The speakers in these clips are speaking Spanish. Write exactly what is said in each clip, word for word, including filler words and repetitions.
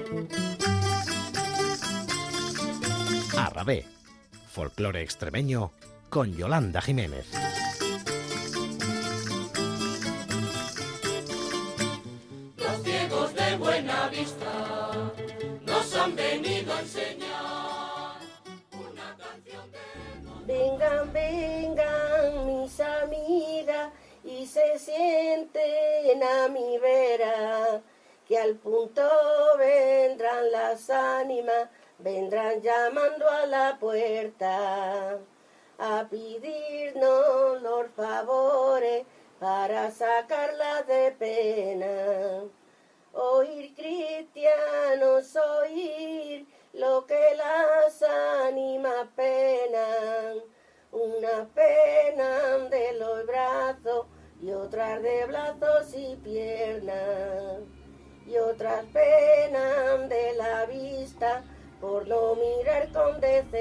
Arrabé, folclore extremeño con Yolanda Jiménez. Los ciegos de buena vista nos han venido a enseñar una canción de... Vengan, vengan mis amigas y se sienten a mi vera, que al punto vendrán las ánimas, vendrán llamando a la puerta a pedirnos los favores para sacarla de pena. Oír cristianos, oír lo que las ánimas penan, una pena de los brazos y otras de brazos y piernas, y otras penan de la vista por no mirar con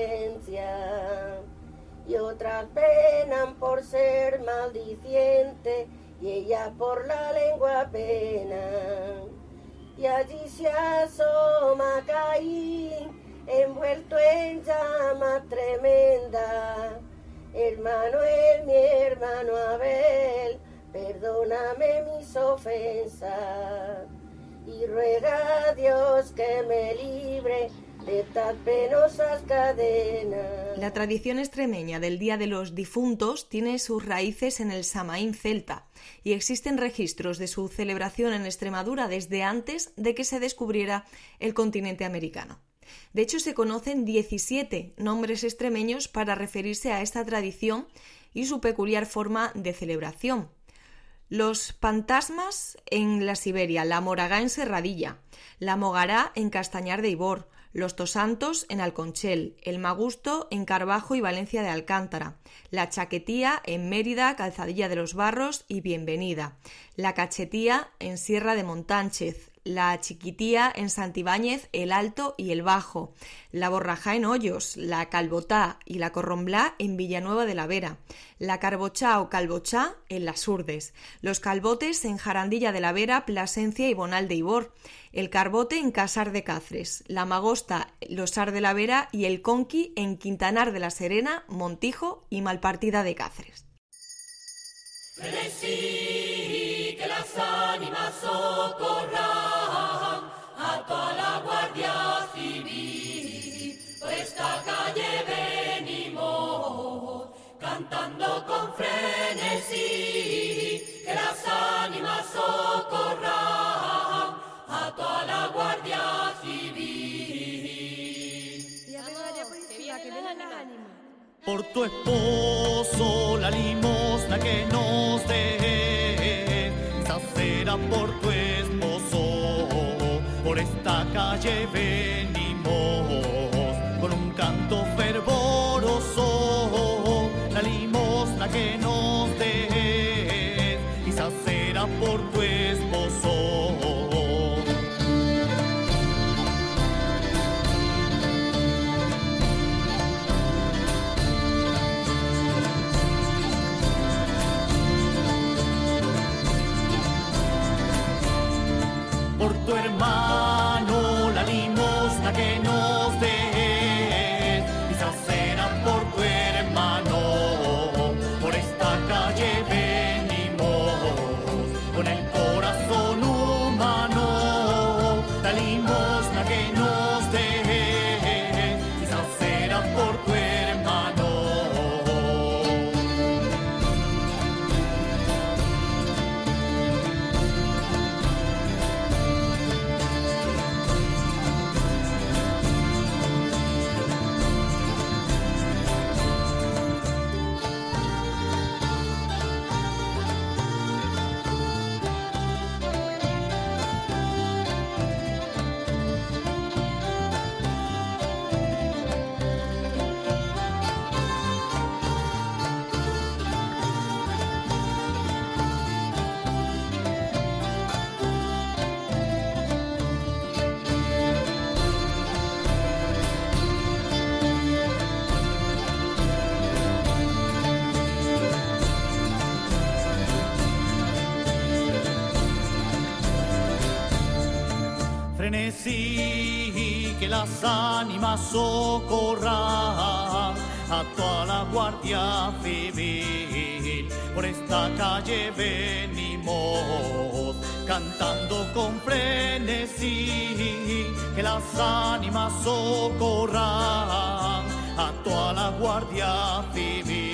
decencia, y otras penan por ser maldiciente y ellas por la lengua penan. Y allí se asoma Caín envuelto en llamas tremenda. Hermano es mi hermano Abel, perdóname mis ofensas y ruega a Dios que me libre de estas penosas cadenas. La tradición extremeña del Día de los Difuntos tiene sus raíces en el Samaín celta y existen registros de su celebración en Extremadura desde antes de que se descubriera el continente americano. De hecho, se conocen diecisiete nombres extremeños para referirse a esta tradición y su peculiar forma de celebración. Los pantasmas en la Siberia, la moragá en Serradilla, la mogará en Castañar de Ibor, los tosantos en Alconchel, el magusto en Carbajo y Valencia de Alcántara, la chaquetía en Mérida, Calzadilla de los Barros y Bienvenida, la cachetía en Sierra de Montánchez, la chiquitía en Santibáñez, el Alto y el Bajo, la borrajá en Hoyos, la calbotá y la corromblá en Villanueva de la Vera, la carbochá o calbochá en Las Urdes, los calbotes en Jarandilla de la Vera, Plasencia y Bonal de Ibor, el carbote en Casar de Cáceres, la magosta, Losar de la Vera y el conqui en Quintanar de la Serena, Montijo y Malpartida de Cáceres. Frenesí, que las ánimas socorran a toda la Guardia Civil. Por esta calle venimos cantando con frenesí, que las ánimas socorran a toda la Guardia Civil. Y a María Purísima, que viene la ánima. Por tu esposo la limosna que nos des, esa será por tu esposo. Por esta calle venimos con un canto fervoroso. La limosna que nos des, esa será por tu esposo. Por tu hermano la limosna que nos des, esa será por tu hermano. Por esta frenesí, que las ánimas socorran a toda la Guardia Civil. Por esta calle venimos cantando con frenesí, que las ánimas socorran a toda la Guardia Civil.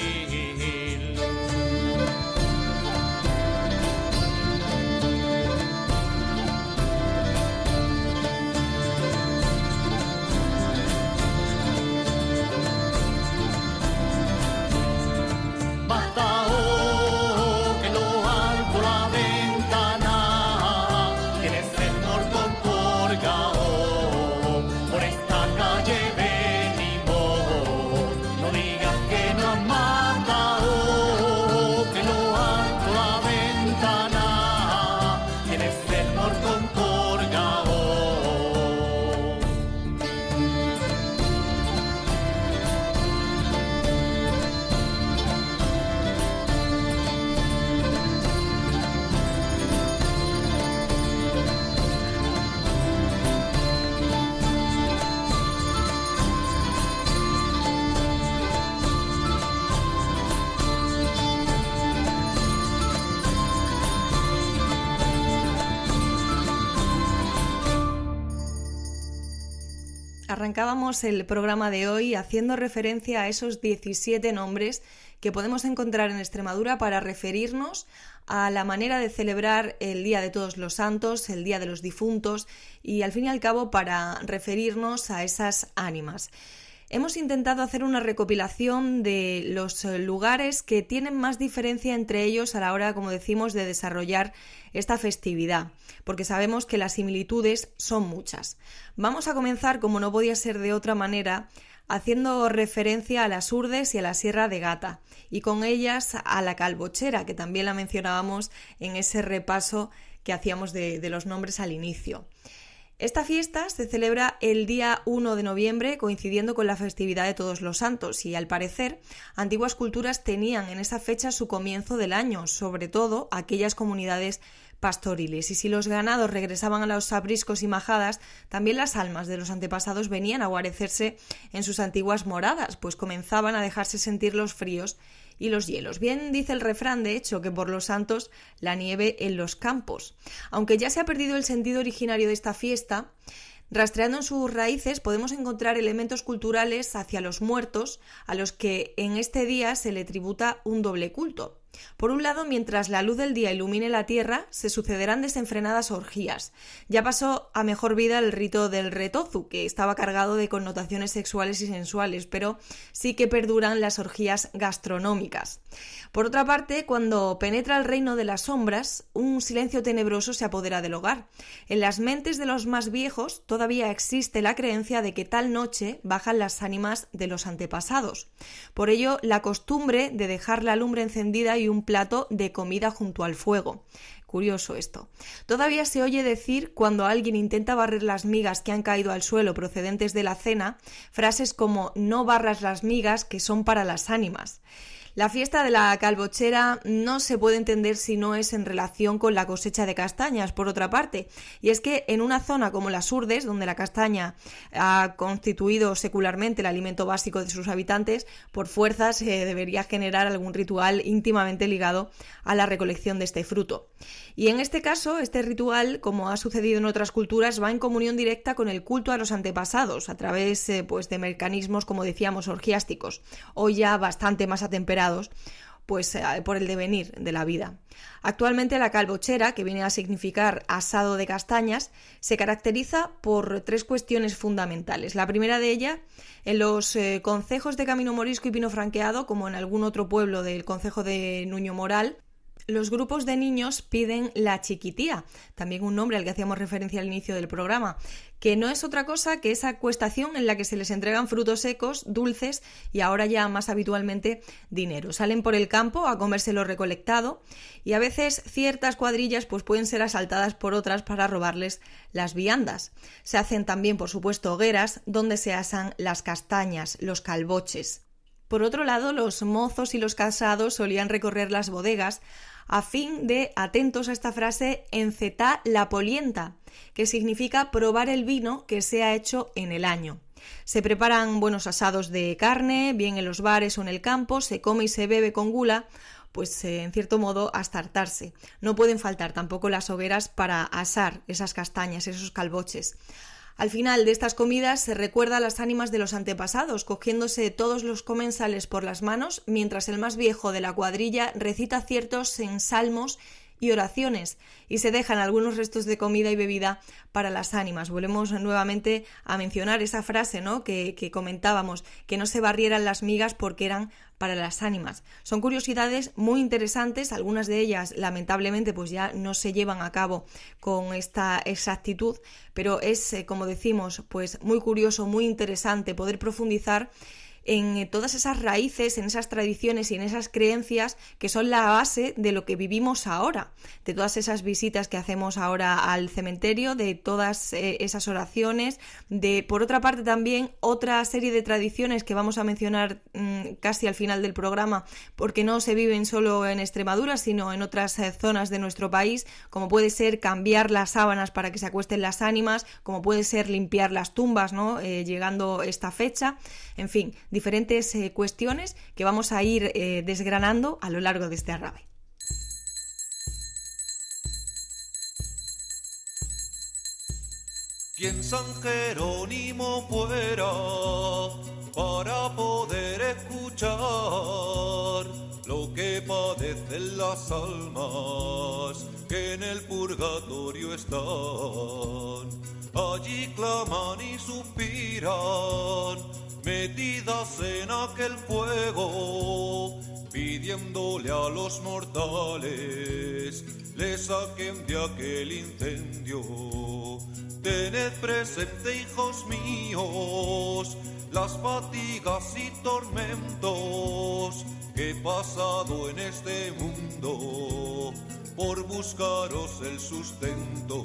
Arrancábamos el programa de hoy haciendo referencia a esos diecisiete nombres que podemos encontrar en Extremadura para referirnos a la manera de celebrar el Día de Todos los Santos, el Día de los Difuntos y al fin y al cabo para referirnos a esas ánimas. Hemos intentado hacer una recopilación de los lugares que tienen más diferencia entre ellos a la hora, como decimos, de desarrollar esta festividad, porque sabemos que las similitudes son muchas. Vamos a comenzar, como no podía ser de otra manera, haciendo referencia a las Urdes y a la Sierra de Gata, y con ellas a la Calbochera, que también la mencionábamos en ese repaso que hacíamos de, de los nombres al inicio. Esta fiesta se celebra el día uno de noviembre, coincidiendo con la festividad de Todos los Santos, y al parecer, antiguas culturas tenían en esa fecha su comienzo del año, sobre todo aquellas comunidades pastoriles. Y si los ganados regresaban a los apriscos y majadas, también las almas de los antepasados venían a guarecerse en sus antiguas moradas, pues comenzaban a dejarse sentir los fríos y los hielos. Bien dice el refrán, de hecho, que por los santos la nieve en los campos. Aunque ya se ha perdido el sentido originario de esta fiesta, rastreando en sus raíces podemos encontrar elementos culturales hacia los muertos, a los que en este día se le tributa un doble culto. Por un lado, mientras la luz del día ilumine la tierra, se sucederán desenfrenadas orgías. Ya pasó a mejor vida el rito del retozu, que estaba cargado de connotaciones sexuales y sensuales, pero sí que perduran las orgías gastronómicas. Por otra parte, cuando penetra el reino de las sombras, un silencio tenebroso se apodera del hogar. En las mentes de los más viejos todavía existe la creencia de que tal noche bajan las ánimas de los antepasados. Por ello, la costumbre de dejar la lumbre encendida y un plato de comida junto al fuego. Curioso esto. Todavía se oye decir, cuando alguien intenta barrer las migas que han caído al suelo procedentes de la cena, frases como "no barras las migas que son para las ánimas". La fiesta de la Calbochera no se puede entender si no es en relación con la cosecha de castañas, por otra parte, y es que en una zona como las Urdes, donde la castaña ha constituido secularmente el alimento básico de sus habitantes, por fuerza se debería generar algún ritual íntimamente ligado a la recolección de este fruto. Y en este caso, este ritual, como ha sucedido en otras culturas, va en comunión directa con el culto a los antepasados, a través eh, pues, de mecanismos, como decíamos, orgiásticos, hoy ya bastante más atemperados, pues eh, por el devenir de la vida. Actualmente la Calbochera, que viene a significar asado de castañas, se caracteriza por tres cuestiones fundamentales. La primera de ellas, en los eh, concejos de Camino Morisco y Pino Franqueado, como en algún otro pueblo del concejo de Nuño Moral, los grupos de niños piden la chiquitía, también un nombre al que hacíamos referencia al inicio del programa, que no es otra cosa que esa cuestación en la que se les entregan frutos secos, dulces y ahora ya más habitualmente dinero. Salen por el campo a comerse lo recolectado y a veces ciertas cuadrillas pues pueden ser asaltadas por otras para robarles las viandas. Se hacen también, por supuesto, hogueras donde se asan las castañas, los calboches. Por otro lado, los mozos y los casados solían recorrer las bodegas a fin de, atentos a esta frase, encetá la polienta, que significa probar el vino que se ha hecho en el año. Se preparan buenos asados de carne, bien en los bares o en el campo, se come y se bebe con gula, pues eh, en cierto modo hasta hartarse. No pueden faltar tampoco las hogueras para asar esas castañas, esos calboches. Al final de estas comidas se recuerda a las ánimas de los antepasados, cogiéndose todos los comensales por las manos, mientras el más viejo de la cuadrilla recita ciertos ensalmos y oraciones, y se dejan algunos restos de comida y bebida para las ánimas. Volvemos nuevamente a mencionar esa frase, ¿no?, que, que comentábamos, que no se barrieran las migas porque eran para las ánimas. Son curiosidades muy interesantes, algunas de ellas lamentablemente pues ya no se llevan a cabo con esta exactitud, pero es, eh, como decimos, pues muy curioso, muy interesante poder profundizar en todas esas raíces, en esas tradiciones y en esas creencias que son la base de lo que vivimos ahora, de todas esas visitas que hacemos ahora al cementerio, de todas eh, esas oraciones, de, por otra parte, también otra serie de tradiciones que vamos a mencionar mmm, casi al final del programa, porque no se viven solo en Extremadura, sino en otras eh, zonas de nuestro país, como puede ser cambiar las sábanas para que se acuesten las ánimas, como puede ser limpiar las tumbas, ¿no?, eh, llegando esta fecha, en fin, diferentes eh, cuestiones que vamos a ir eh, desgranando a lo largo de este arrabe. Quien San Jerónimo fuera para poder escuchar lo que padecen las almas que en el purgatorio están. Allí claman y suspiran, metidas en aquel fuego, pidiéndole a los mortales le saquen de aquel incendio. Tened presente, hijos míos, las fatigas y tormentos que he pasado en este mundo por buscaros el sustento.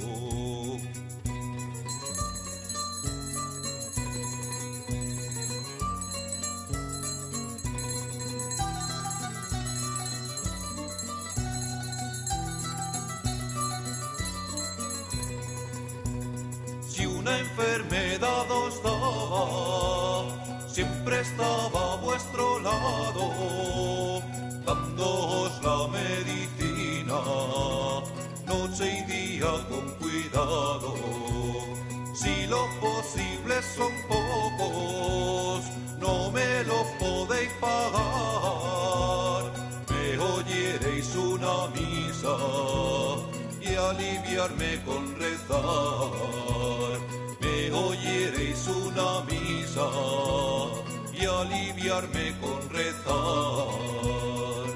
Una enfermedad os daba, siempre estaba a vuestro lado, dándoos la medicina, noche y día con cuidado. Si los posibles son pocos, no me los podéis pagar, me oyeréis una misa y aliviarme con rezar. Me oyeréis una misa y aliviarme con rezar.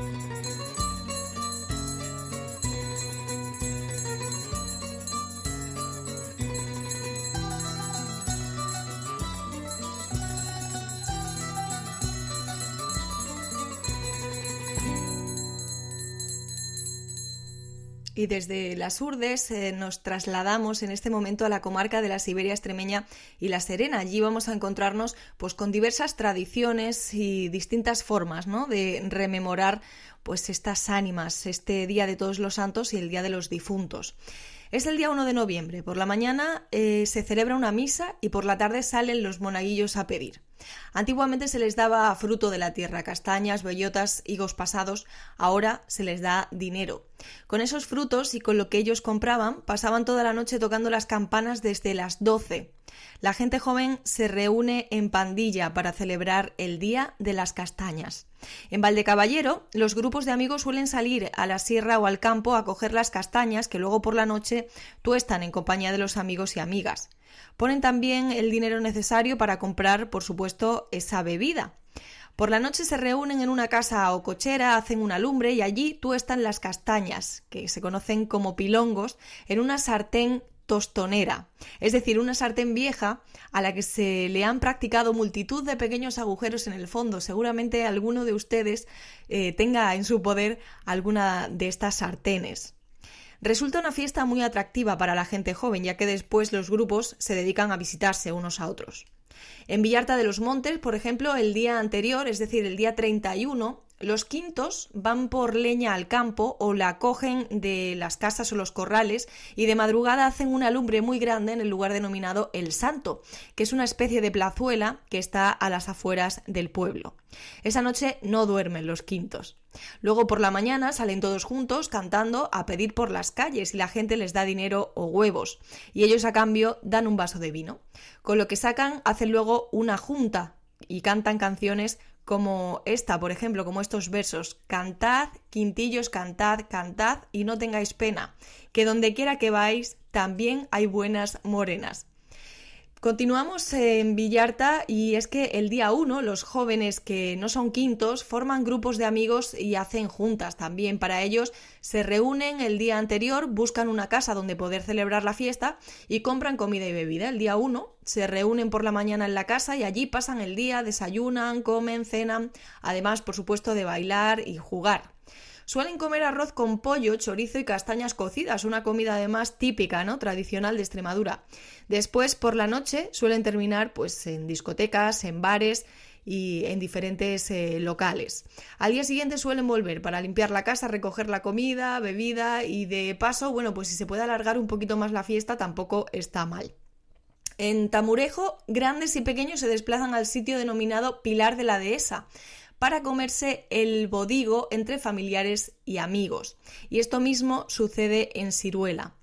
Y desde las Urdes eh, nos trasladamos en este momento a la comarca de la Siberia extremeña y La Serena. Allí vamos a encontrarnos pues con diversas tradiciones y distintas formas, ¿no?, de rememorar pues estas ánimas, este Día de Todos los Santos y el Día de los Difuntos. Es el día uno de noviembre. Por la mañana eh, se celebra una misa y por la tarde salen los monaguillos a pedir. Antiguamente se les daba fruto de la tierra, castañas, bellotas, higos pasados, ahora se les da dinero. Con esos frutos y con lo que ellos compraban, pasaban toda la noche tocando las campanas desde las doce. La gente joven se reúne en pandilla para celebrar el Día de las Castañas. En Valdecaballero, los grupos de amigos suelen salir a la sierra o al campo a coger las castañas que luego por la noche tuestan en compañía de los amigos y amigas. Ponen también el dinero necesario para comprar, por supuesto, esa bebida. Por la noche se reúnen en una casa o cochera, hacen una lumbre y allí tuestan las castañas, que se conocen como pilongos, en una sartén tostonera, es decir, una sartén vieja a la que se le han practicado multitud de pequeños agujeros en el fondo. Seguramente alguno de ustedes eh, tenga en su poder alguna de estas sartenes. Resulta una fiesta muy atractiva para la gente joven, ya que después los grupos se dedican a visitarse unos a otros. En Villarta de los Montes, por ejemplo, el día anterior, es decir, el día treinta y uno, Los quintos van por leña al campo o la cogen de las casas o los corrales y de madrugada hacen una lumbre muy grande en el lugar denominado El Santo, que es una especie de plazuela que está a las afueras del pueblo. Esa noche no duermen los quintos. Luego por la mañana salen todos juntos cantando a pedir por las calles y la gente les da dinero o huevos y ellos a cambio dan un vaso de vino. Con lo que sacan hacen luego una junta y cantan canciones como esta, por ejemplo, como estos versos: cantad, quintillos, cantad, cantad y no tengáis pena, que donde quiera que vais también hay buenas morenas. Continuamos en Villarta y es que el día uno los jóvenes que no son quintos forman grupos de amigos y hacen juntas también. Para ellos se reúnen el día anterior, buscan una casa donde poder celebrar la fiesta y compran comida y bebida. El día uno se reúnen por la mañana en la casa y allí pasan el día, desayunan, comen, cenan, además por supuesto de bailar y jugar. Suelen comer arroz con pollo, chorizo y castañas cocidas, una comida además típica, ¿no?, tradicional de Extremadura. Después, por la noche, suelen terminar pues en discotecas, en bares y en diferentes eh, locales. Al día siguiente suelen volver para limpiar la casa, recoger la comida, bebida y de paso, bueno, pues si se puede alargar un poquito más la fiesta tampoco está mal. En Tamurejo, grandes y pequeños se desplazan al sitio denominado Pilar de la Dehesa para comerse el bodigo entre familiares y amigos. Y esto mismo sucede en Siruela.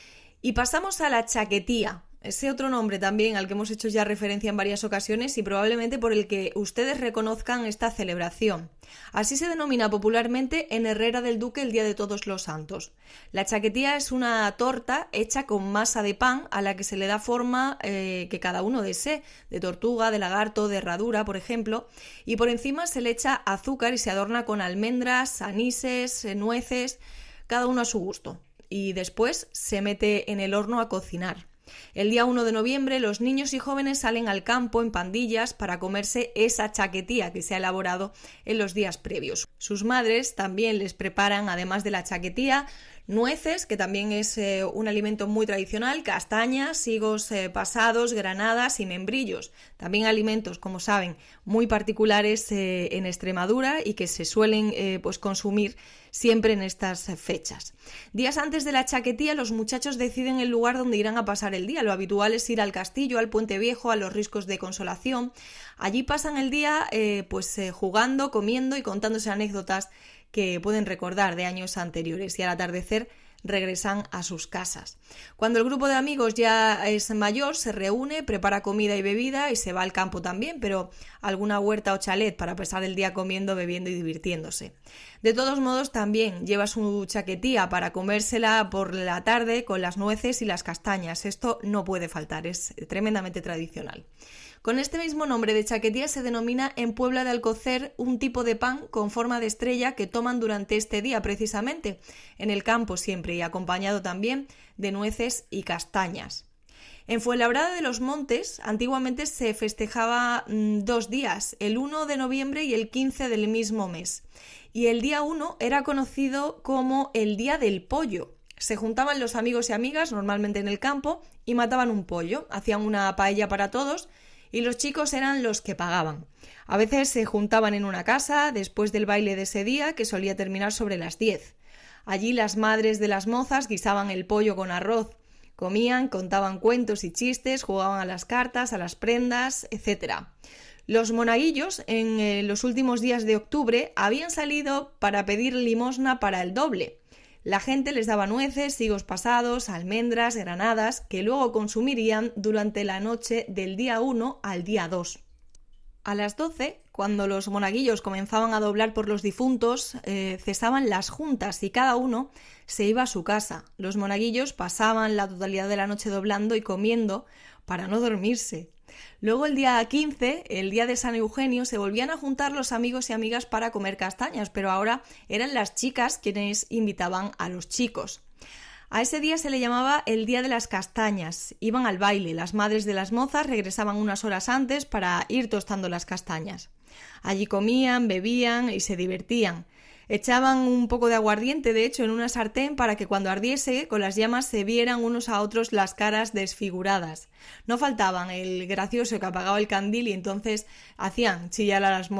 Y pasamos a la chaquetía, ese otro nombre también al que hemos hecho ya referencia en varias ocasiones y probablemente por el que ustedes reconozcan esta celebración. Así se denomina popularmente en Herrera del Duque el Día de Todos los Santos. La chaquetía es una torta hecha con masa de pan a la que se le da forma eh, que cada uno desee, de tortuga, de lagarto, de herradura, por ejemplo, y por encima se le echa azúcar y se adorna con almendras, anises, nueces, cada uno a su gusto. Y después se mete en el horno a cocinar. El día uno de noviembre los niños y jóvenes salen al campo en pandillas para comerse esa chaquetía que se ha elaborado en los días previos. Sus madres también les preparan, además de la chaquetía, nueces, que también es eh, un alimento muy tradicional, castañas, higos eh, pasados, granadas y membrillos. También alimentos, como saben, muy particulares eh, en Extremadura y que se suelen eh, pues consumir siempre en estas fechas. Días antes de la chaquetía, los muchachos deciden el lugar donde irán a pasar el día. Lo habitual es ir al castillo, al Puente Viejo, a los Riscos de Consolación. Allí pasan el día eh, pues eh, jugando, comiendo y contándose anécdotas que pueden recordar de años anteriores y al atardecer regresan a sus casas. Cuando el grupo de amigos ya es mayor, se reúne, prepara comida y bebida y se va al campo también, pero a alguna huerta o chalet para pasar el día comiendo, bebiendo y divirtiéndose. De todos modos, también lleva su chaquetía para comérsela por la tarde con las nueces y las castañas. Esto no puede faltar, es tremendamente tradicional. Con este mismo nombre de chaquetía se denomina en Puebla de Alcocer un tipo de pan con forma de estrella que toman durante este día precisamente, en el campo siempre y acompañado también de nueces y castañas. En Fuenlabrada de los Montes antiguamente se festejaba mmm, dos días, el uno de noviembre y el quince del mismo mes. Y el día uno era conocido como el Día del Pollo. Se juntaban los amigos y amigas, normalmente en el campo, y mataban un pollo, hacían una paella para todos y los chicos eran los que pagaban. A veces se juntaban en una casa después del baile de ese día, que solía terminar sobre las diez. Allí las madres de las mozas guisaban el pollo con arroz, comían, contaban cuentos y chistes, jugaban a las cartas, a las prendas, etcétera. Los monaguillos en eh, los últimos días de octubre habían salido para pedir limosna para el doble. La gente les daba nueces, higos pasados, almendras, granadas, que luego consumirían durante la noche del día uno al día dos. A las doce, cuando los monaguillos comenzaban a doblar por los difuntos, eh, cesaban las juntas y cada uno se iba a su casa. Los monaguillos pasaban la totalidad de la noche doblando y comiendo para no dormirse. Luego el día quince, el día de San Eugenio, se volvían a juntar los amigos y amigas para comer castañas, pero ahora eran las chicas quienes invitaban a los chicos. A ese día se le llamaba el Día de las Castañas. Iban al baile, las madres de las mozas regresaban unas horas antes para ir tostando las castañas. Allí comían, bebían y se divertían. Echaban un poco de aguardiente, de hecho, en una sartén para que cuando ardiese con las llamas se vieran unos a otros las caras desfiguradas. No faltaban el gracioso que apagaba el candil y entonces hacían chillar a las mozas.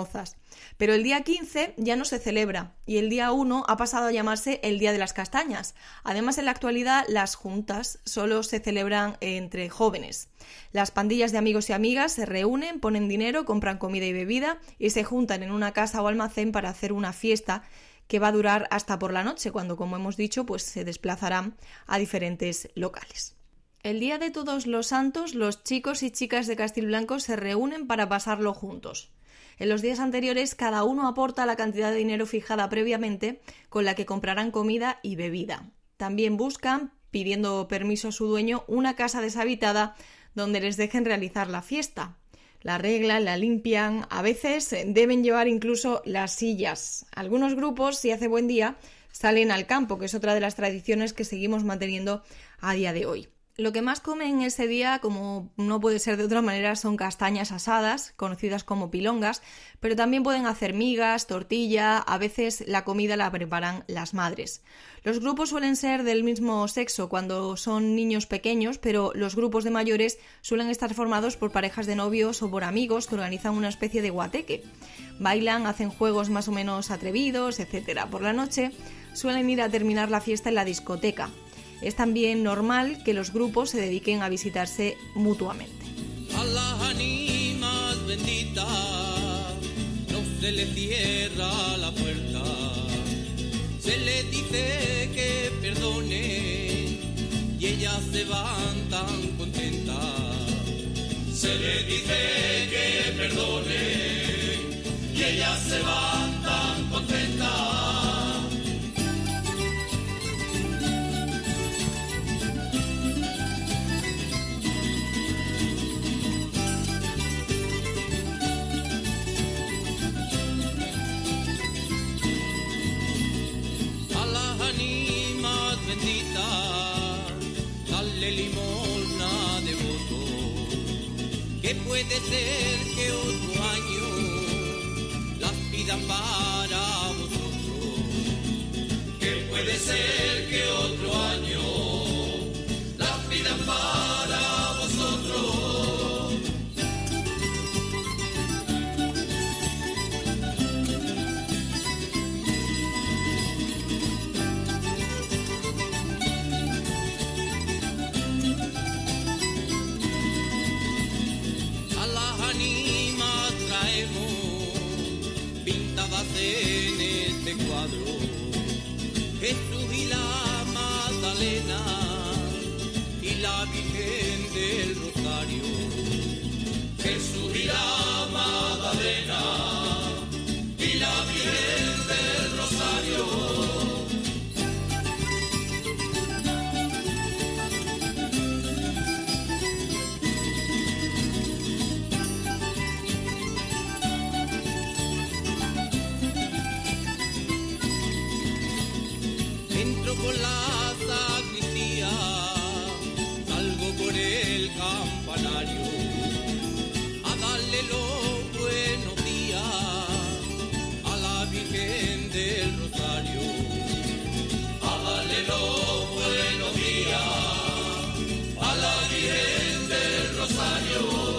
Pero el día quince ya no se celebra y el día uno ha pasado a llamarse el Día de las Castañas. Además, en la actualidad, las juntas solo se celebran entre jóvenes. Las pandillas de amigos y amigas se reúnen, ponen dinero, compran comida y bebida y se juntan en una casa o almacén para hacer una fiesta que va a durar hasta por la noche, cuando, como hemos dicho, pues se desplazarán a diferentes locales. El Día de Todos los Santos, los chicos y chicas de Castilblanco se reúnen para pasarlo juntos. En los días anteriores, cada uno aporta la cantidad de dinero fijada previamente con la que comprarán comida y bebida. También buscan, pidiendo permiso a su dueño, una casa deshabitada donde les dejen realizar la fiesta. La arreglan, la limpian, a veces deben llevar incluso las sillas. Algunos grupos, si hace buen día, salen al campo, que es otra de las tradiciones que seguimos manteniendo a día de hoy. Lo que más comen ese día, como no puede ser de otra manera, son castañas asadas, conocidas como pilongas, pero también pueden hacer migas, tortilla, a veces la comida la preparan las madres. Los grupos suelen ser del mismo sexo cuando son niños pequeños, pero los grupos de mayores suelen estar formados por parejas de novios o por amigos que organizan una especie de guateque. Bailan, hacen juegos más o menos atrevidos, etcétera. Por la noche suelen ir a terminar la fiesta en la discoteca. Es también normal que los grupos se dediquen a visitarse mutuamente. A las ánimas benditas no se les cierra la puerta, se les dice que perdonen y ellas se van tan contentas. Se les dice que perdonen y ellas se van tan contentas. Dale limosna de voto, que puede ser que otro año las pidan para vosotros, que puede ser que otro año las pidan para vosotros. En este cuadro, Jesús y la Magdalena y la Virgen del Rosario. Jesús y la Magdalena y la Virgen del Rosario. Por la sacristía, salgo por el campanario a darle los buenos días a la Virgen del Rosario, a darle los buenos días a la Virgen del Rosario.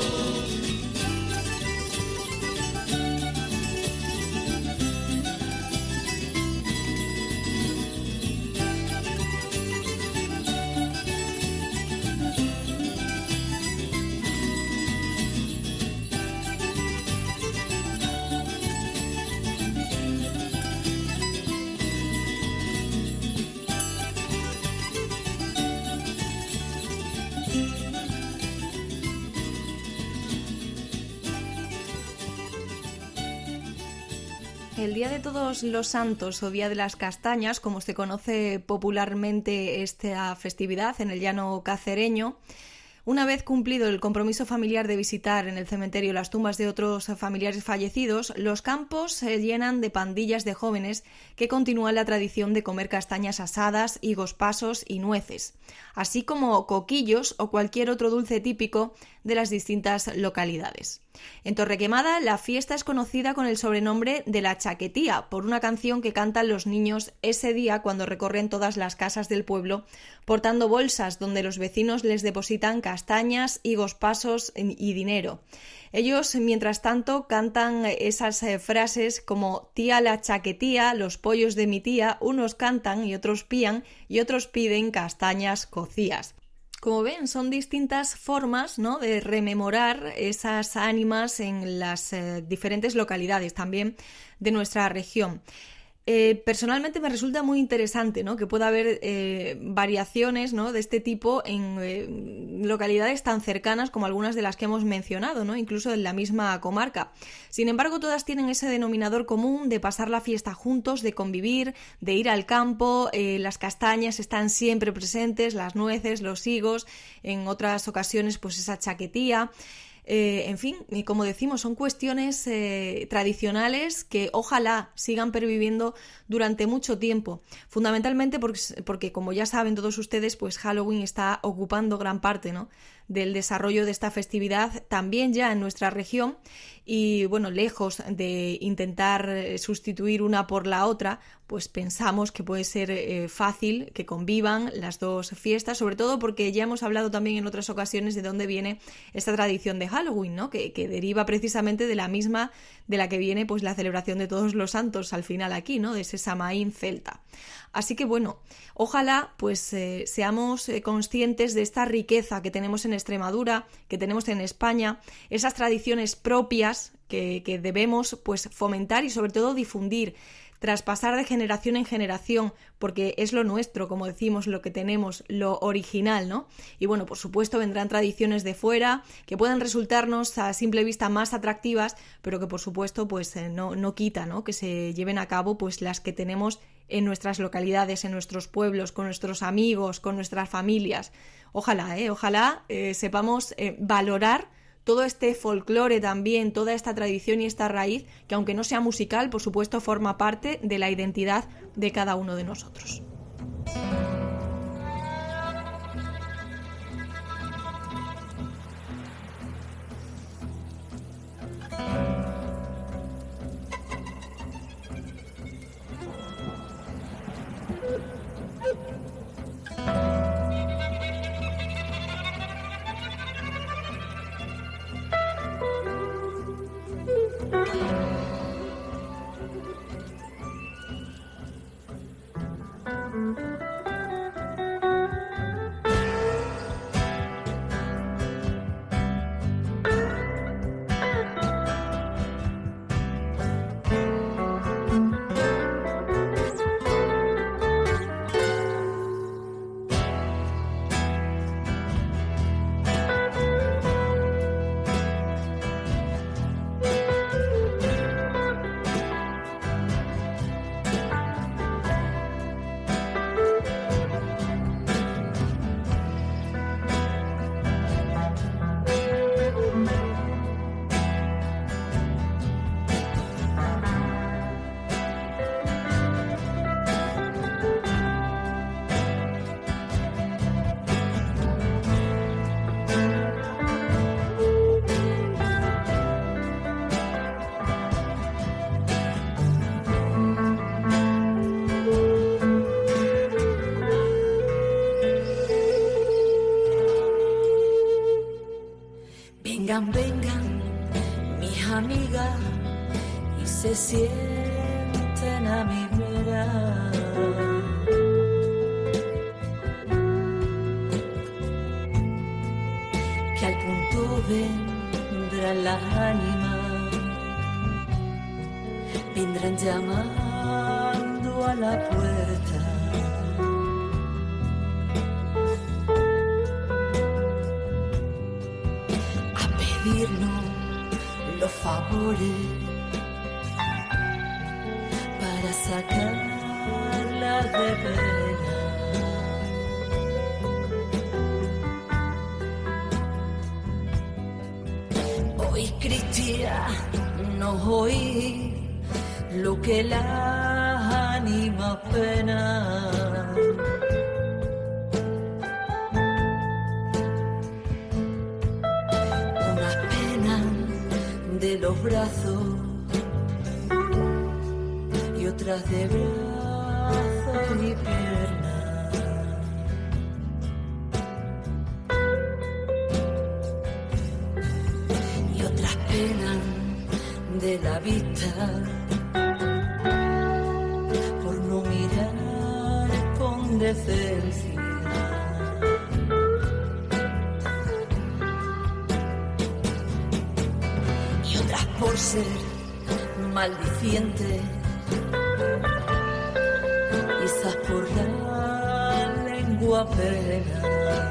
El Día de Todos los Santos o Día de las Castañas, como se conoce popularmente esta festividad en el llano cacereño, una vez cumplido el compromiso familiar de visitar en el cementerio las tumbas de otros familiares fallecidos, los campos se llenan de pandillas de jóvenes que continúan la tradición de comer castañas asadas, higos pasos y nueces, así como coquillos o cualquier otro dulce típico de las distintas localidades. En Torrequemada, la fiesta es conocida con el sobrenombre de la Chaquetía, por una canción que cantan los niños ese día cuando recorren todas las casas del pueblo, portando bolsas donde los vecinos les depositan castañas, higos pasos y dinero. Ellos, mientras tanto, cantan esas eh, frases como tía la chaquetía, los pollos de mi tía, unos cantan y otros pían y otros piden castañas cocías. Como ven, son distintas formas, ¿no?, de rememorar esas ánimas en las eh, diferentes localidades también de nuestra región. Eh, personalmente me resulta muy interesante, ¿no?, que pueda haber eh, variaciones, ¿no?, de este tipo en eh, localidades tan cercanas como algunas de las que hemos mencionado, ¿no?, incluso en la misma comarca. Sin embargo, todas tienen ese denominador común de pasar la fiesta juntos, de convivir, de ir al campo. Eh, las castañas están siempre presentes, las nueces, los higos, en otras ocasiones pues esa chaquetía. Eh, en fin, como decimos, son cuestiones eh, tradicionales que ojalá sigan perviviendo durante mucho tiempo, fundamentalmente porque, porque, como ya saben todos ustedes, pues Halloween está ocupando gran parte, ¿no?, del desarrollo de esta festividad también ya en nuestra región y, bueno, lejos de intentar sustituir una por la otra, pues pensamos que puede ser eh, fácil que convivan las dos fiestas, sobre todo porque ya hemos hablado también en otras ocasiones de dónde viene esta tradición de Halloween, ¿no?, que, que deriva precisamente de la misma de la que viene pues la celebración de Todos los Santos al final aquí, ¿no?, de ese Samaín celta. Así que, bueno, ojalá pues eh, seamos eh, conscientes de esta riqueza que tenemos en Extremadura, que tenemos en España, esas tradiciones propias que, que debemos pues fomentar y sobre todo difundir, traspasar de generación en generación, porque es lo nuestro, como decimos, lo que tenemos, lo original, ¿no? Y bueno, por supuesto vendrán tradiciones de fuera que pueden resultarnos a simple vista más atractivas, pero que por supuesto pues eh, no, no quita, ¿no?, que se lleven a cabo pues las que tenemos en nuestras localidades, en nuestros pueblos, con nuestros amigos, con nuestras familias. Ojalá, eh, ojalá eh, sepamos eh, valorar todo este folclore también, toda esta tradición y esta raíz, que aunque no sea musical, por supuesto forma parte de la identidad de cada uno de nosotros. Vengan, vengan, mis amigas, y se sienten a mi vera. Que al punto vendrán las ánimas, vendrán llamando a la puerta. Pedirnos los favores para sacarla de pena. Hoy cristianos, hoy lo que las anima pena. brazos y otras de brazos y piernas. Y otras penas de la vista por no mirar con decencia. Y otras por ser maldiciente, quizás por la lengua pena.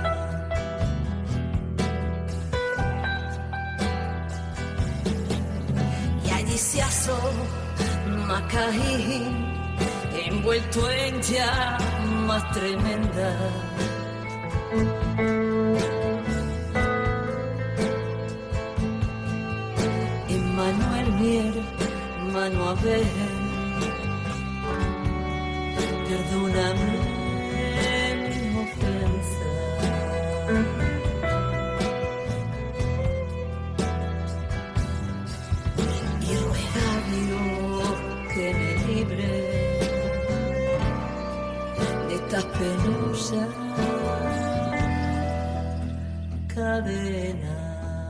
Se asoma Caín, envuelto en llamas tremendas. En Manuel Mier, mano a ver, perdóname mi ofensa. Que me libre de estas penosas cadenas.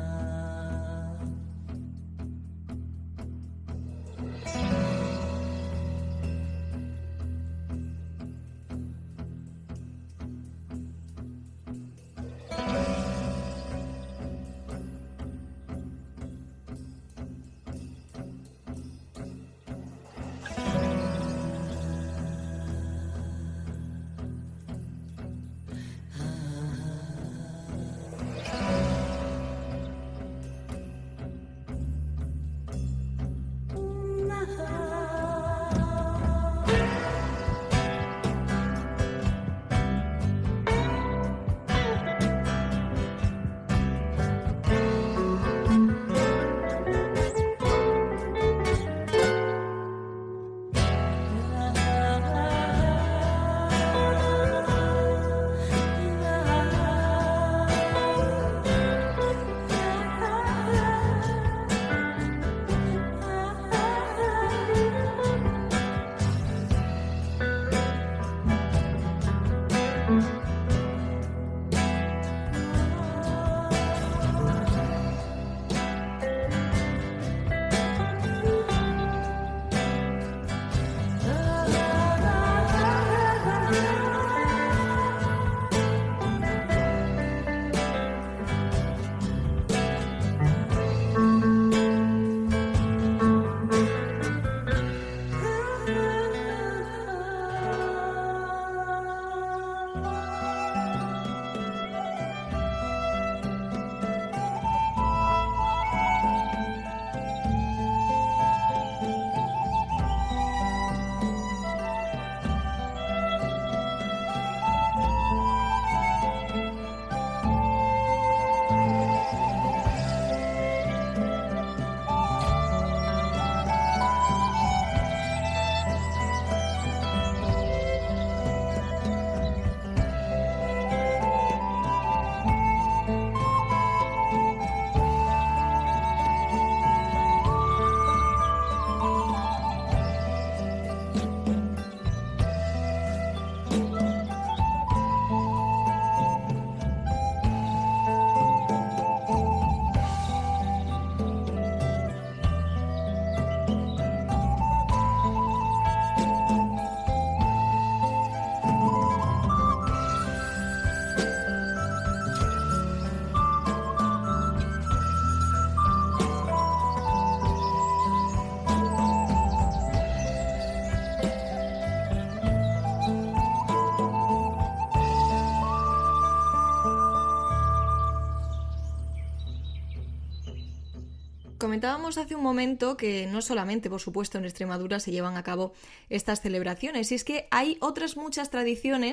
Comentábamos hace un momento que no solamente, por supuesto, en Extremadura se llevan a cabo estas celebraciones, y es que hay otras muchas tradiciones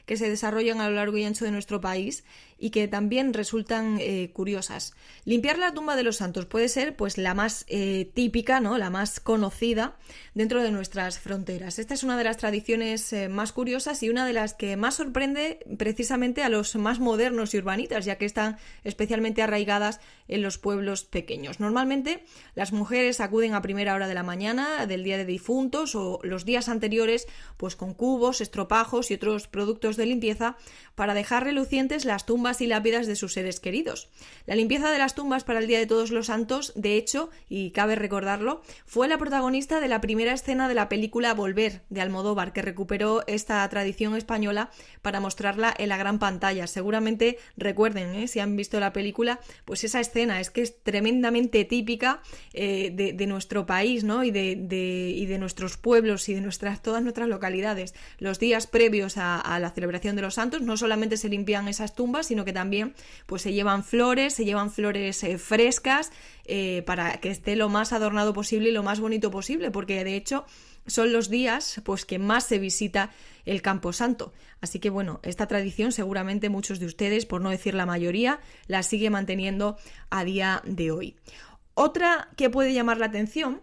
que se desarrollan a lo largo y ancho de nuestro país y que también resultan eh, curiosas. Limpiar la tumba de los santos puede ser pues la más eh, típica, ¿no? La más conocida dentro de nuestras fronteras. Esta es una de las tradiciones eh, más curiosas y una de las que más sorprende precisamente a los más modernos y urbanitas, ya que están especialmente arraigadas en los pueblos pequeños. Normalmente las mujeres acuden a primera hora de la mañana del día de difuntos o los días anteriores pues con cubos, estropajos y otros productos de limpieza para dejar relucientes las tumbas y lápidas de sus seres queridos. La limpieza de las tumbas para el Día de Todos los Santos, de hecho, y cabe recordarlo, fue la protagonista de la primera escena de la película Volver, de Almodóvar, que recuperó esta tradición española para mostrarla en la gran pantalla. Seguramente recuerden, ¿eh? Si han visto la película, pues esa escena es que es tremendamente típica eh, de, de nuestro país, ¿no? y, de, de, y de nuestros pueblos y de nuestras, todas nuestras localidades. Los días previos a, a la celebración de los santos no solamente se limpian esas tumbas, sino que también pues se llevan flores, se llevan flores eh, frescas eh, para que esté lo más adornado posible y lo más bonito posible, porque de hecho son los días pues que más se visita el Camposanto. Así que bueno, esta tradición seguramente muchos de ustedes, por no decir la mayoría, la sigue manteniendo a día de hoy. Otra que puede llamar la atención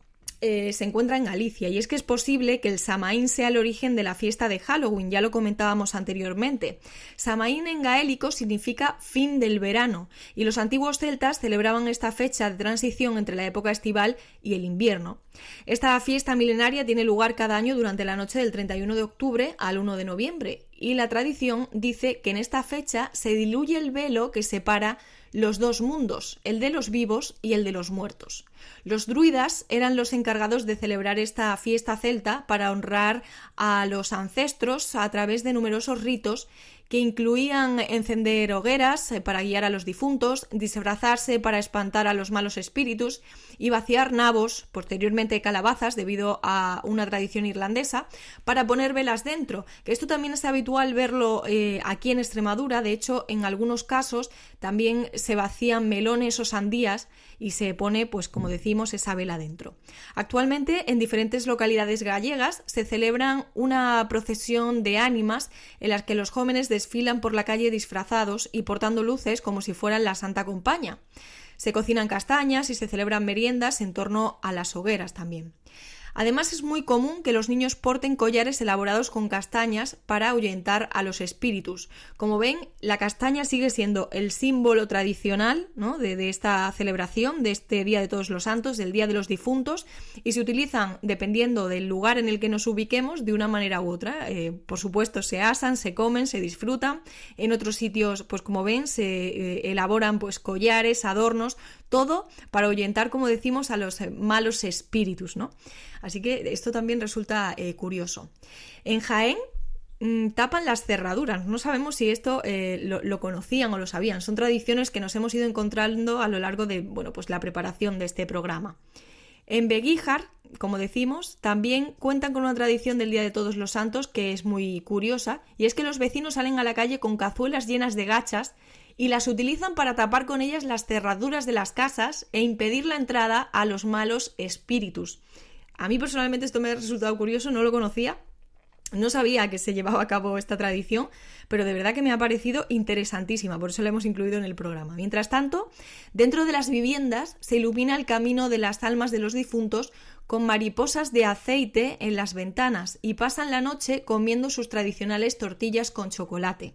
Eh, se encuentra en Galicia, y es que es posible que el Samaín sea el origen de la fiesta de Halloween, ya lo comentábamos anteriormente. Samaín en gaélico significa fin del verano, y los antiguos celtas celebraban esta fecha de transición entre la época estival y el invierno. Esta fiesta milenaria tiene lugar cada año durante la noche del treinta y uno de octubre al uno de noviembre, y la tradición dice que en esta fecha se diluye el velo que separa los dos mundos, el de los vivos y el de los muertos. Los druidas eran los encargados de celebrar esta fiesta celta para honrar a los ancestros a través de numerosos ritos que incluían encender hogueras para guiar a los difuntos, disfrazarse para espantar a los malos espíritus y vaciar nabos, posteriormente calabazas, debido a una tradición irlandesa, para poner velas dentro, que esto también es habitual verlo eh, aquí en Extremadura. De hecho, en algunos casos también se vacían melones o sandías y se pone, pues como decimos, esa vela dentro. Actualmente, en diferentes localidades gallegas se celebran una procesión de ánimas en las que los jóvenes desfilan por la calle disfrazados y portando luces como si fueran la Santa Compaña. Se cocinan castañas y se celebran meriendas en torno a las hogueras también. Además, es muy común que los niños porten collares elaborados con castañas para ahuyentar a los espíritus. Como ven, la castaña sigue siendo el símbolo tradicional, ¿no? de, de esta celebración, de este Día de Todos los Santos, del Día de los Difuntos, y se utilizan, dependiendo del lugar en el que nos ubiquemos, de una manera u otra. Eh, por supuesto, se asan, se comen, se disfrutan. En otros sitios, pues como ven, se eh, elaboran pues collares, adornos, todo para ahuyentar, como decimos, a los eh, malos espíritus, ¿no? Así que esto también resulta eh, curioso. En Jaén mmm, tapan las cerraduras. No sabemos si esto eh, lo, lo conocían o lo sabían. Son tradiciones que nos hemos ido encontrando a lo largo de bueno, pues la preparación de este programa. En Beguíjar, como decimos, también cuentan con una tradición del Día de Todos los Santos que es muy curiosa, y es que los vecinos salen a la calle con cazuelas llenas de gachas y las utilizan para tapar con ellas las cerraduras de las casas e impedir la entrada a los malos espíritus. A mí personalmente esto me ha resultado curioso, no lo conocía, no sabía que se llevaba a cabo esta tradición, pero de verdad que me ha parecido interesantísima, por eso la hemos incluido en el programa. Mientras tanto, dentro de las viviendas se ilumina el camino de las almas de los difuntos con mariposas de aceite en las ventanas y pasan la noche comiendo sus tradicionales tortillas con chocolate.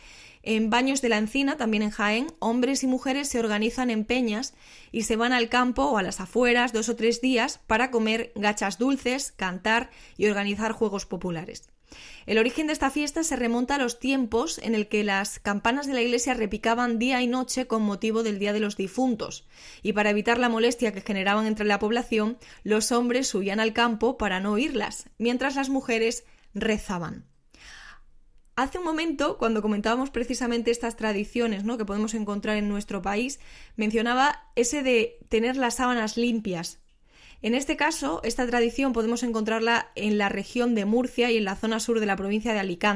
En Baños de la Encina, también en Jaén, hombres y mujeres se organizan en peñas y se van al campo o a las afueras dos o tres días para comer gachas dulces, cantar y organizar juegos populares. El origen de esta fiesta se remonta a los tiempos en el que las campanas de la iglesia repicaban día y noche con motivo del Día de los Difuntos, y para evitar la molestia que generaban entre la población, los hombres huían al campo para no oírlas, mientras las mujeres rezaban. Hace un momento, cuando comentábamos precisamente estas tradiciones, ¿no?, que podemos encontrar en nuestro país, mencionaba ese de tener las sábanas limpias. En este caso, esta tradición podemos encontrarla en la región de Murcia y en la zona sur de la provincia de Alicante.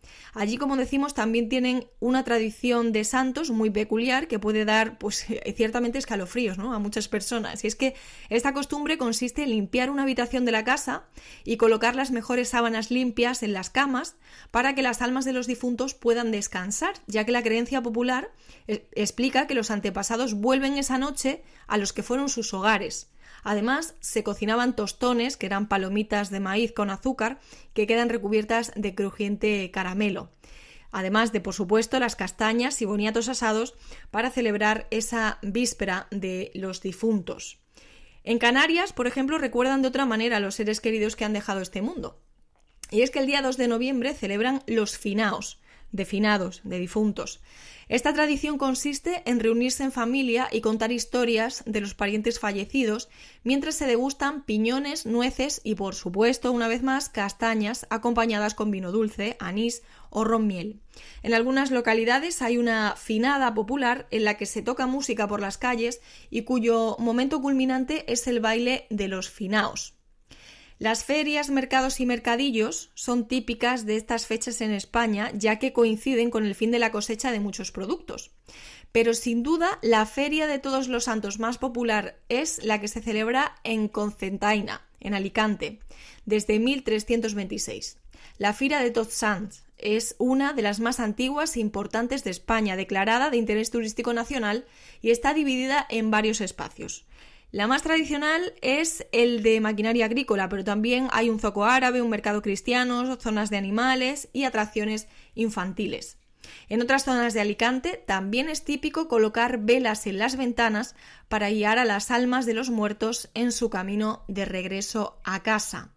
Allí, como decimos, también tienen una tradición de santos muy peculiar que puede dar, pues, ciertamente escalofríos, ¿no?, a muchas personas. Y es que esta costumbre consiste en limpiar una habitación de la casa y colocar las mejores sábanas limpias en las camas para que las almas de los difuntos puedan descansar, ya que la creencia popular explica que los antepasados vuelven esa noche a los que fueron sus hogares. Además, se cocinaban tostones, que eran palomitas de maíz con azúcar, que quedan recubiertas de crujiente caramelo. Además de, por supuesto, las castañas y boniatos asados para celebrar esa víspera de los difuntos. En Canarias, por ejemplo, recuerdan de otra manera a los seres queridos que han dejado este mundo. Y es que el día dos de noviembre celebran los finaos, de finados, de difuntos. Esta tradición consiste en reunirse en familia y contar historias de los parientes fallecidos mientras se degustan piñones, nueces y, por supuesto, una vez más, castañas acompañadas con vino dulce, anís o ron miel. En algunas localidades hay una finada popular en la que se toca música por las calles y cuyo momento culminante es el baile de los finaos. Las ferias, mercados y mercadillos son típicas de estas fechas en España, ya que coinciden con el fin de la cosecha de muchos productos. Pero sin duda, la Feria de Todos los Santos más popular es la que se celebra en Cocentaina, en Alicante, desde mil trescientos veintiséis. La Fira de Tots Sants es una de las más antiguas e importantes de España, declarada de interés turístico nacional, y está dividida en varios espacios. La más tradicional es el de maquinaria agrícola, pero también hay un zoco árabe, un mercado cristiano, zonas de animales y atracciones infantiles. En otras zonas de Alicante también es típico colocar velas en las ventanas para guiar a las almas de los muertos en su camino de regreso a casa.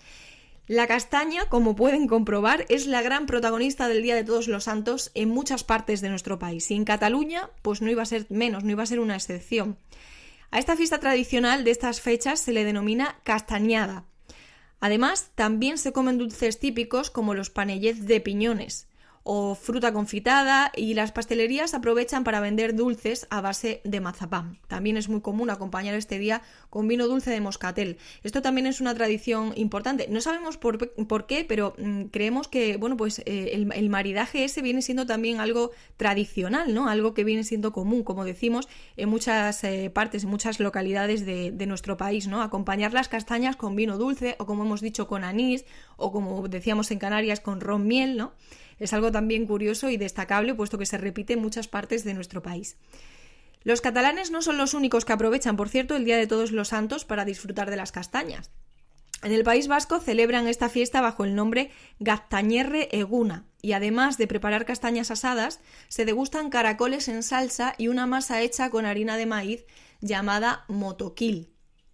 La castaña, como pueden comprobar, es la gran protagonista del Día de Todos los Santos en muchas partes de nuestro país. Y en Cataluña, pues no iba a ser menos, no iba a ser una excepción. A esta fiesta tradicional de estas fechas se le denomina castañada. Además, también se comen dulces típicos como los panellets de piñones o fruta confitada, y las pastelerías aprovechan para vender dulces a base de mazapán. También es muy común acompañar este día con vino dulce de moscatel. Esto también es una tradición importante. No sabemos por, por qué, pero mmm, creemos que bueno, pues, eh, el, el maridaje ese viene siendo también algo tradicional, ¿no? Algo que viene siendo común, como decimos, en muchas eh, partes, en muchas localidades de, de nuestro país, ¿no? Acompañar las castañas con vino dulce o, como hemos dicho, con anís, o como decíamos en Canarias, con ron miel, ¿no? Es algo también curioso y destacable, puesto que se repite en muchas partes de nuestro país. Los catalanes no son los únicos que aprovechan, por cierto, el Día de Todos los Santos para disfrutar de las castañas. En el País Vasco celebran esta fiesta bajo el nombre Gaztañerre Eguna, y además de preparar castañas asadas, se degustan caracoles en salsa y una masa hecha con harina de maíz llamada motoquil.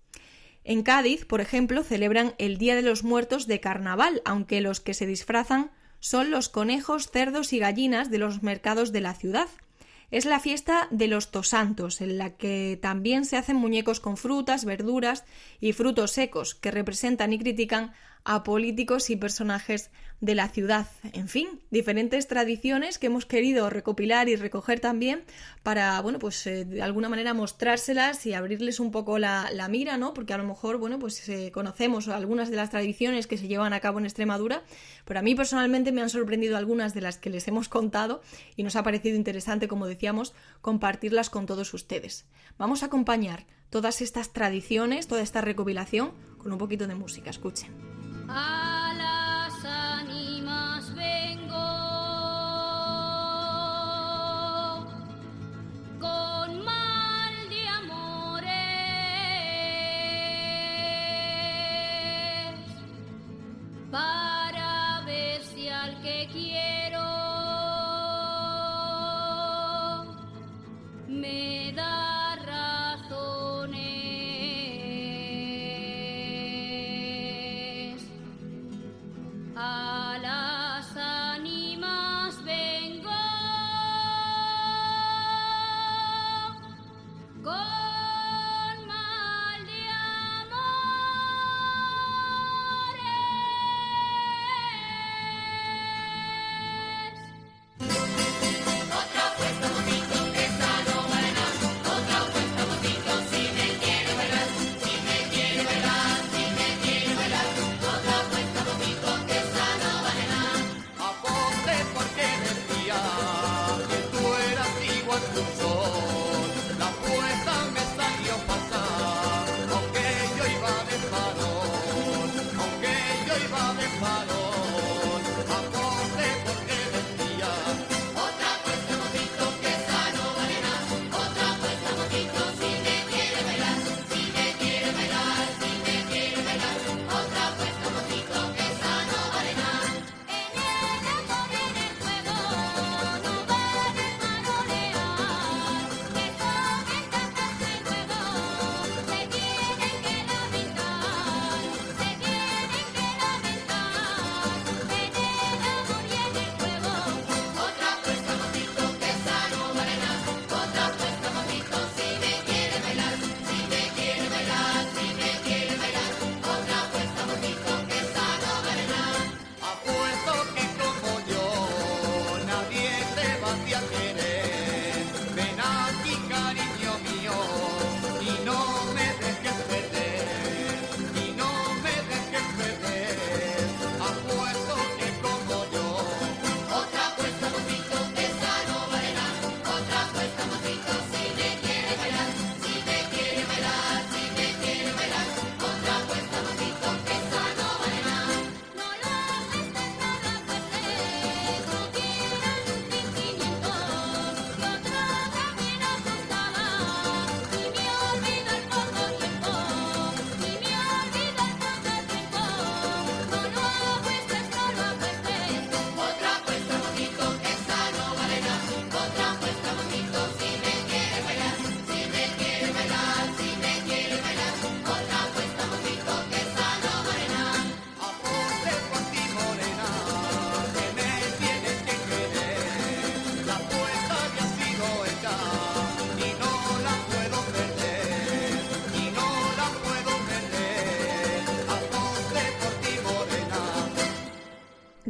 En Cádiz, por ejemplo, celebran el Día de los Muertos de Carnaval, aunque los que se disfrazan son los conejos, cerdos y gallinas de los mercados de la ciudad. Es la fiesta de los tosantos, en la que también se hacen muñecos con frutas, verduras y frutos secos, que representan y critican a políticos y personajes de la ciudad. En fin, diferentes tradiciones que hemos querido recopilar y recoger también para, bueno, pues eh, de alguna manera mostrárselas y abrirles un poco la, la mira, ¿no? Porque a lo mejor, bueno, pues eh, conocemos algunas de las tradiciones que se llevan a cabo en Extremadura, pero a mí personalmente me han sorprendido algunas de las que les hemos contado y nos ha parecido interesante, como decíamos, compartirlas con todos ustedes. Vamos a acompañar todas estas tradiciones, toda esta recopilación con un poquito de música. Escuchen. A las ánimas vengo con mal de amores para ver si al que quiero me da razones.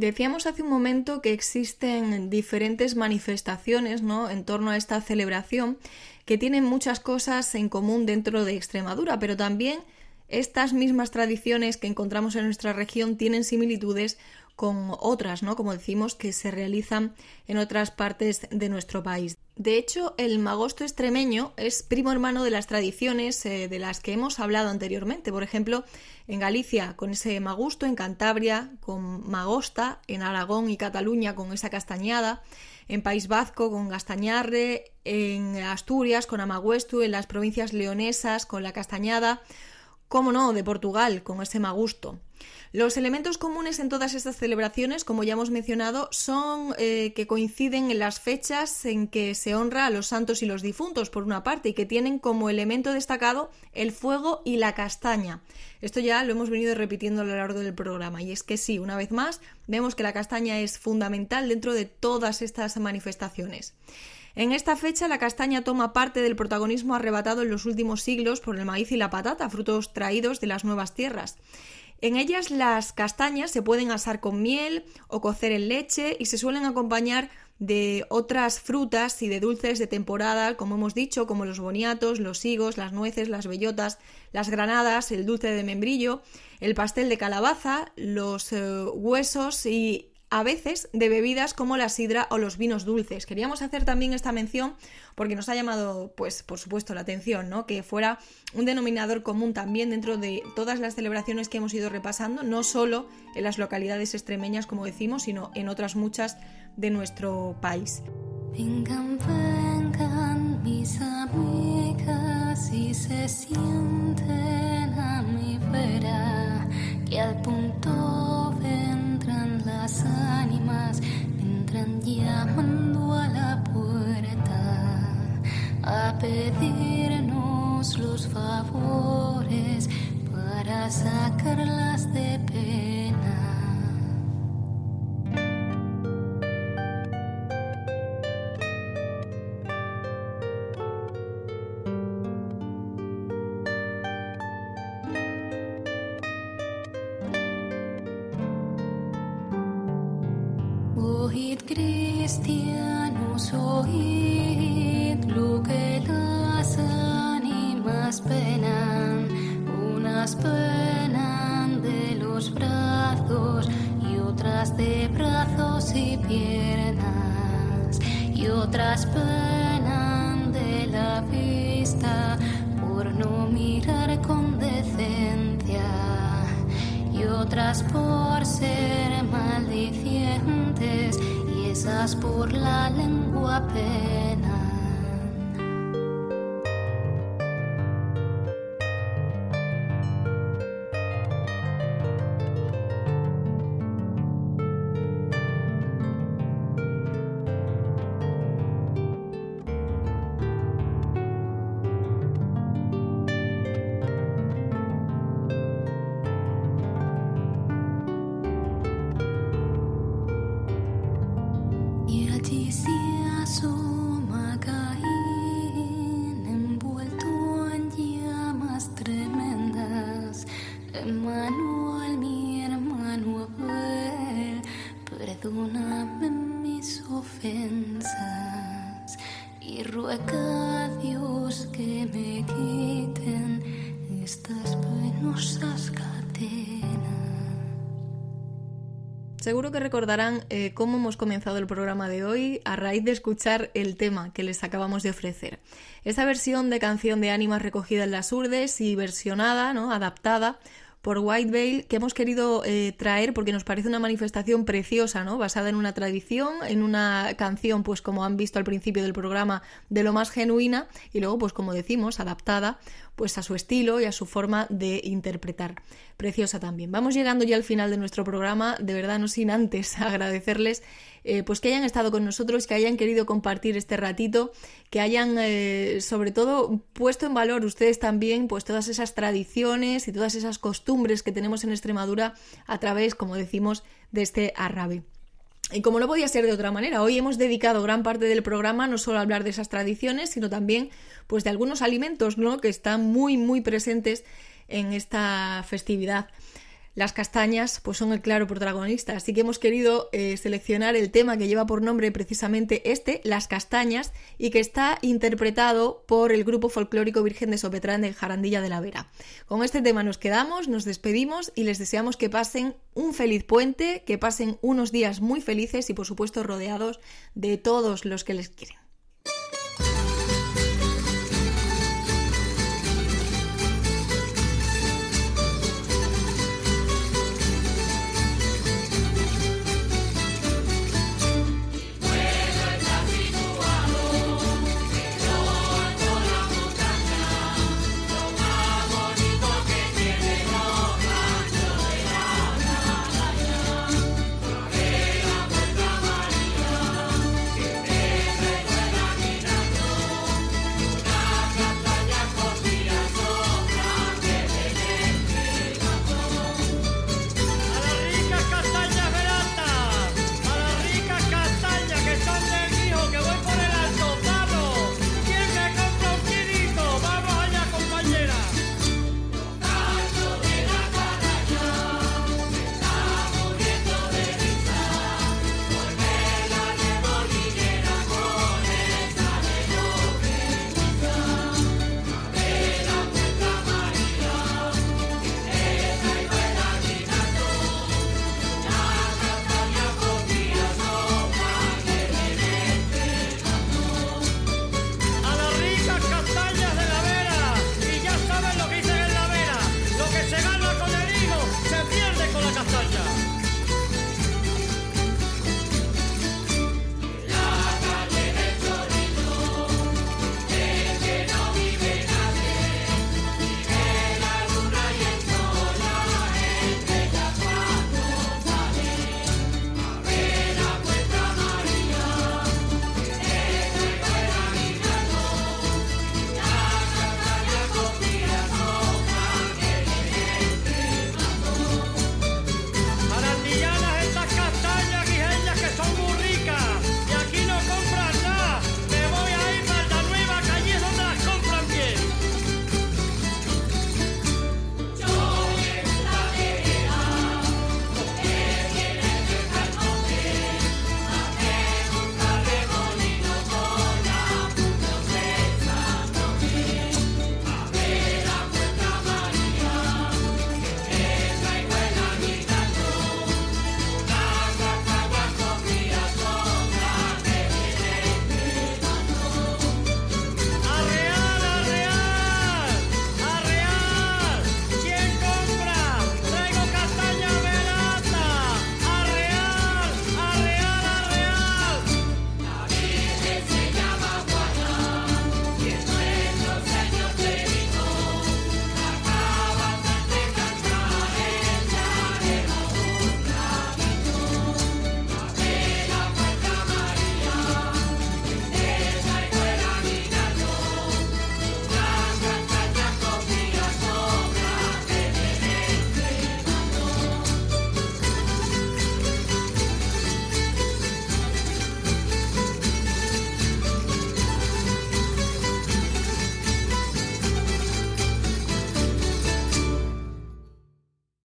Decíamos hace un momento que existen diferentes manifestaciones, ¿no?, en torno a esta celebración que tienen muchas cosas en común dentro de Extremadura, pero también estas mismas tradiciones que encontramos en nuestra región tienen similitudes con otras, ¿no?, como decimos, que se realizan en otras partes de nuestro país. De hecho, el magosto extremeño es primo hermano de las tradiciones eh, de las que hemos hablado anteriormente. Por ejemplo, en Galicia con ese magusto, en Cantabria con magosta, en Aragón y Cataluña con esa castañada, en País Vasco con gastañarre, en Asturias con amagüestu, en las provincias leonesas con la castañada, cómo no, de Portugal con ese magusto. Los elementos comunes en todas estas celebraciones, como ya hemos mencionado, son eh, que coinciden en las fechas en que se honra a los santos y los difuntos, por una parte, y que tienen como elemento destacado el fuego y la castaña. Esto ya lo hemos venido repitiendo a lo largo del programa, y es que sí, una vez más, vemos que la castaña es fundamental dentro de todas estas manifestaciones. En esta fecha la castaña toma parte del protagonismo arrebatado en los últimos siglos por el maíz y la patata, frutos traídos de las nuevas tierras. En ellas las castañas se pueden asar con miel o cocer en leche y se suelen acompañar de otras frutas y de dulces de temporada, como hemos dicho, como los boniatos, los higos, las nueces, las bellotas, las granadas, el dulce de membrillo, el pastel de calabaza, los eh, huesos y a veces de bebidas como la sidra o los vinos dulces. Queríamos hacer también esta mención porque nos ha llamado, pues, por supuesto, la atención, ¿no?, que fuera un denominador común también dentro de todas las celebraciones que hemos ido repasando, no solo en las localidades extremeñas, como decimos, sino en otras muchas de nuestro país. Vengan, vengan mis amigas y se sienten a mi vera, que al punto vendrán las ánimas, vendrán llamando a la puerta a pedirnos los favores para sacarlas de pena. Oíd, cristianos, oíd lo que las ánimas penan. Unas penan de los brazos y otras de brazos y piernas, y otras penan de la vista por no mirar con decencia, y otras por ser maldicientes, y esas por la lengua penan. Perdóname mis ofensas y ruega a Dios que me quiten estas penosas cadenas. Seguro que recordarán eh, cómo hemos comenzado el programa de hoy a raíz de escuchar el tema que les acabamos de ofrecer. Esa versión de Canción de Ánimas recogida en las Urdes y versionada, ¿no?, adaptada por White Veil, que hemos querido eh, traer porque nos parece una manifestación preciosa, ¿no?, basada en una tradición, en una canción, pues como han visto al principio del programa, de lo más genuina, y luego, pues como decimos, adaptada pues a su estilo y a su forma de interpretar. Preciosa también. Vamos llegando ya al final de nuestro programa, de verdad no sin antes agradecerles eh, pues que hayan estado con nosotros, que hayan querido compartir este ratito, que hayan eh, sobre todo puesto en valor ustedes también pues todas esas tradiciones y todas esas costumbres que tenemos en Extremadura a través, como decimos, de este arrabe. Y como no podía ser de otra manera, hoy hemos dedicado gran parte del programa no solo a hablar de esas tradiciones, sino también pues de algunos alimentos, ¿no?, que están muy muy presentes en esta festividad. Las castañas pues son el claro protagonista, así que hemos querido eh, seleccionar el tema que lleva por nombre precisamente este, Las castañas, y que está interpretado por el grupo folclórico Virgen de Sopetrán de Jarandilla de la Vera. Con este tema nos quedamos, nos despedimos y les deseamos que pasen un feliz puente, que pasen unos días muy felices y por supuesto rodeados de todos los que les quieren.